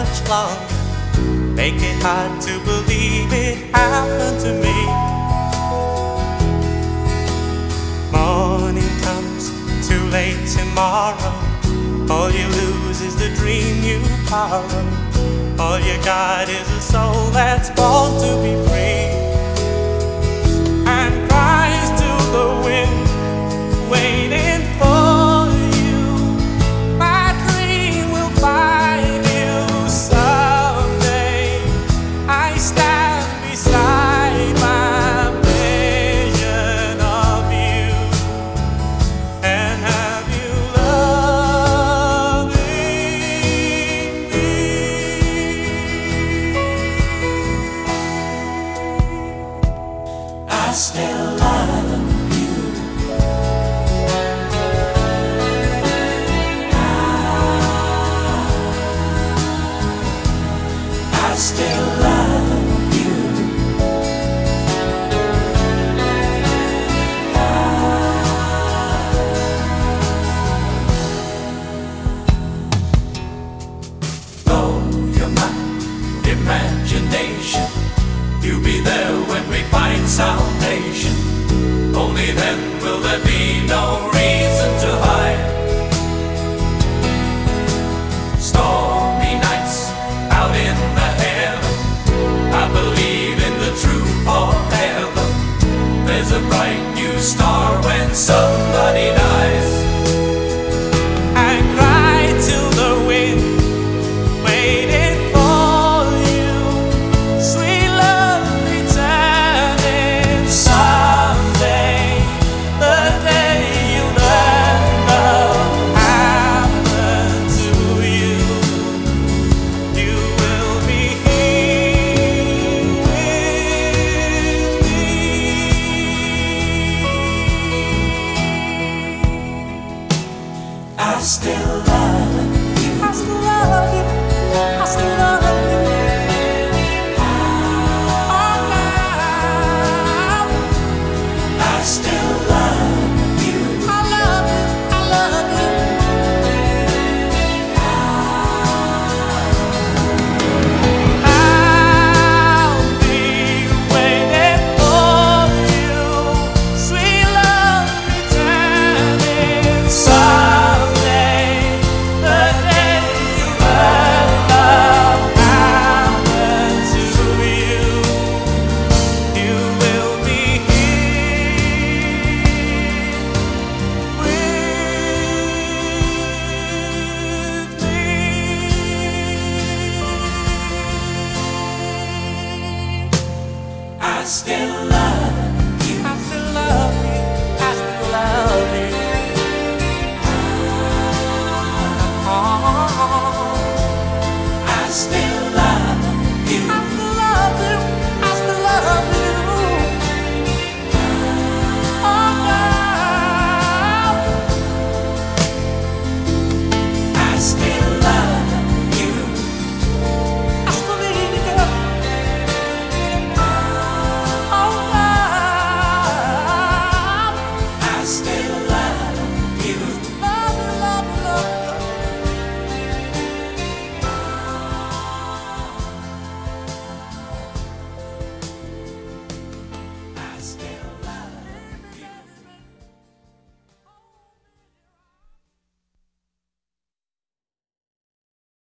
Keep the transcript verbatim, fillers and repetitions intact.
much longer. Make it hard to believe it happened to me. Morning comes, too late tomorrow. All you lose is the dream you borrow. All you got is a soul that's born to be free. And cries to the wind, waiting for you. My dream will find you someday. I stand beside my vision of you and have you loving me. I still love you. I still love you. Though you're my imagination, you'll be there when we find salvation. Only then will there be no reason to hide. Stormy nights out in the heaven, I believe in the truth forever. There's a bright new star when somebody dies. I cry to the wind, waiting for you. Sweet love returning someday. The day you learn love happened to you, you will be here with me. I still love you. I still love you. I still love you. Oh, now. I still love you. I love you. I love you. I'll be waiting for you. Sweet love returning someday. The day you learn love happened to you, you will be here with me. I still love